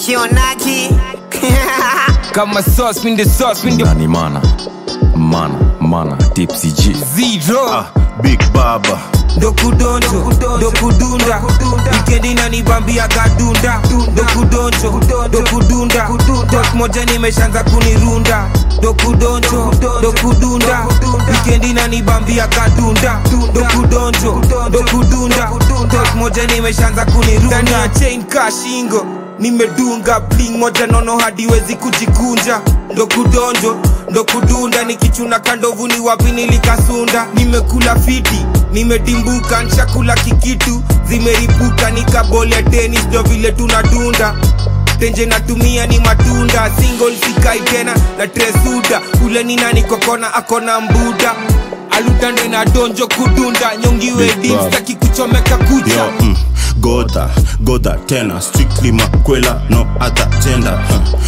Kionaki kama sauce, win the sauce, win the Nani mana Tipsy G zero Big Baba Dokudonjo, dokudunda Weekendi inanibambia gadunda Dokudonjo, dokudunda Talk moja nimeshaanza kunirunda Dokudonjo, dokudunda Weekendi inanibambia gadunda Dokudonjo, dokudunda Talk moja nimeshaanza kunirunda Ndani ya chain kashingo nimedunga bling moja nono hadi wezi kujikunja Dokudonjo, dokudunda nikichuna kandovu ni wapi nilikasunda Nimekula fiti nimedimbuka nchakula kikitu zimeripuka nikabole tennis ndo vile tunadunda tenje natumia ni matunda single sikai tena na tresuda ule ni nani kokona akona mbuda alutande na donjo kudunda nyongiwe dimstaki kuchomeka kucha Goda tena strictly makwela no other gender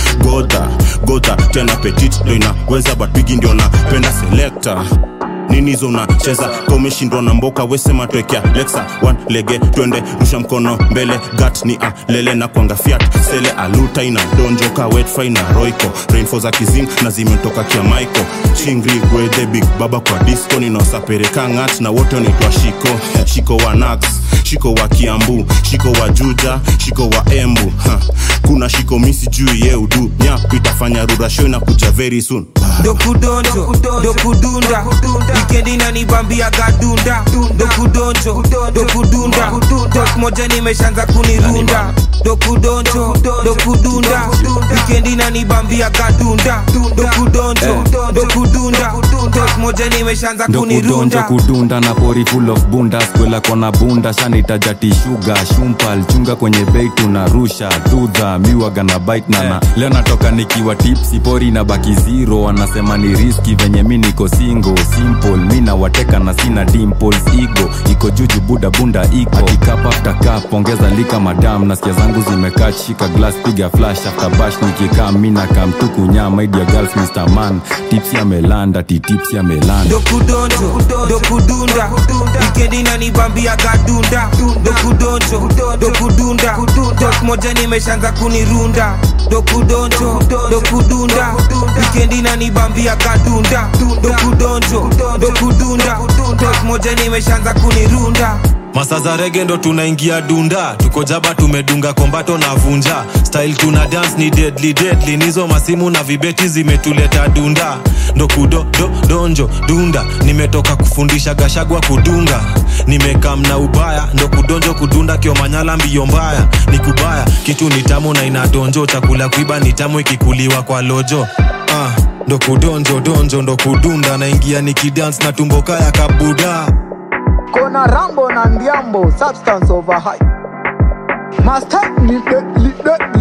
Goda tena petit ndo inaweza but bigi ndio napenda selector Nini zo unacheza komeshindwa na mboka wesema twekea Lexa one lege twende rusha mkono mbele gat ni lele na kwanga fiat sele aluta ina donjo ka wet fry na roiko rainfall za kizing na zimetoka kia Michael chingri we the big baba kwa disco ninaosapeleka ngat na wote wanaitwa shiko wa Nax shiko wa Kiambu shiko wa Juja shiko wa Embu kuna shiko misi juu ye udu nyapu itafanya rura show na kuja very soon Dokudonjo, dokudunda Weekendi inanibambia gadunda Dokudonjo, dokudunda Talk moja nimeshaanza kunirunda Dokudonjo, dokudunda Weekendi inanibambia gadunda Dokudonjo, dokudunda Talk moja nimeshaanza kunirunda Dokudunda na pori full of bunda Skwela kona bunda Shanita jati sugar Shumpal chunga kwenye bei tunarusha Dudha miwaga na bite nana Leo natoka nikiwa tipsy pori na baki zero Anasema ni riski venye mi niko single Simple mina wateka na sina dimples Ego iko juju buda bunda iko Akikap after cup ongeza lika madam Nasikia zangu zimekaa shika glass piga flash After bash nikikaa mina kamtuku nyama Idia girls Mr. Man Tipsy amelanda Tipsy amelanda Dokudonjo, dokudunda Weekendi inanibambia gadunda Dokudonjo, dokudunda Talk moja nimeshaanza kunirunda Dokudonjo, dokudunda Weekendi inanibambia gadunda Dokudonjo, dokudunda Talk moja nimeshaanza kunirunda Masa za rege ndo tunaingia dunda Tuko jaba tumedunga kombato na vunja Style tuna dance ni deadly Nizo masimu na vibeti zimetuleta dunda Ndo kudonjo dunda Nimetoka kufundisha gashagwa kudunga Nimekam na ubaya Ndo kudonjo kudunda kio manyala mbiyo mbaya Ni kubaya kitu ni tamu na inadonjo Chakula kuiba ni tamu ikikuliwa kwa lojo Ndo kudonjo ndo kudunda Naingia nikidance na tumboka ya kabuda Kona Rambo na Ndiambo, substance over hype. Master,